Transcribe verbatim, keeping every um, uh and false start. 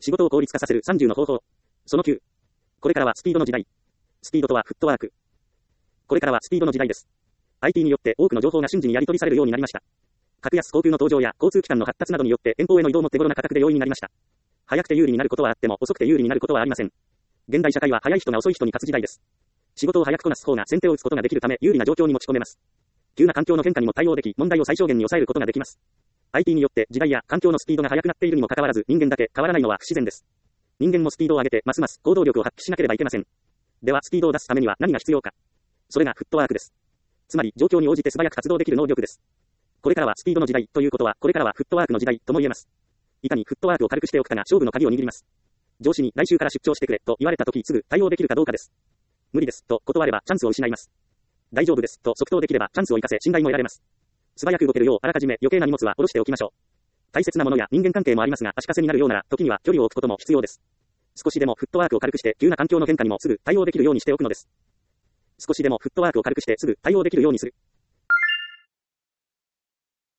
仕事を効率化させるさんじゅうの方法。そのきゅう。これからはスピードの時代。スピードとはフットワーク。これからはスピードの時代です。アイティー によって多くの情報が瞬時にやり取りされるようになりました。格安航空の登場や交通機関の発達などによって遠方への移動も手頃な価格で容易になりました。早くて有利になることはあっても遅くて有利になることはありません。現代社会は早い人が遅い人に勝つ時代です。仕事を早くこなす方が先手を打つことができるため有利な状況に持ち込めます。急な環境の変化にも対応でき、問題を最小限に抑えることができます。アイティー によって時代や環境のスピードが速くなっているにもかかわらず人間だけ変わらないのは不自然です。人間もスピードを上げてますます行動力を発揮しなければいけません。ではスピードを出すためには何が必要か。それがフットワークです。つまり状況に応じて素早く活動できる能力です。これからはスピードの時代ということはこれからはフットワークの時代とも言えます。いかにフットワークを軽くしておくかが勝負の鍵を握ります。上司に来週から出張してくれと言われた時すぐ対応できるかどうかです。無理ですと断ればチャンスを失います。大丈夫ですと即答できればチャンスを生かせ信頼も得られます。素早く動けるようあらかじめ余計な荷物は下ろしておきましょう。大切なものや人間関係もありますが足かせになるようなら時には距離を置くことも必要です。少しでもフットワークを軽くして急な環境の変化にもすぐ対応できるようにしておくのです。少しでもフットワークを軽くしてすぐ対応できるようにする。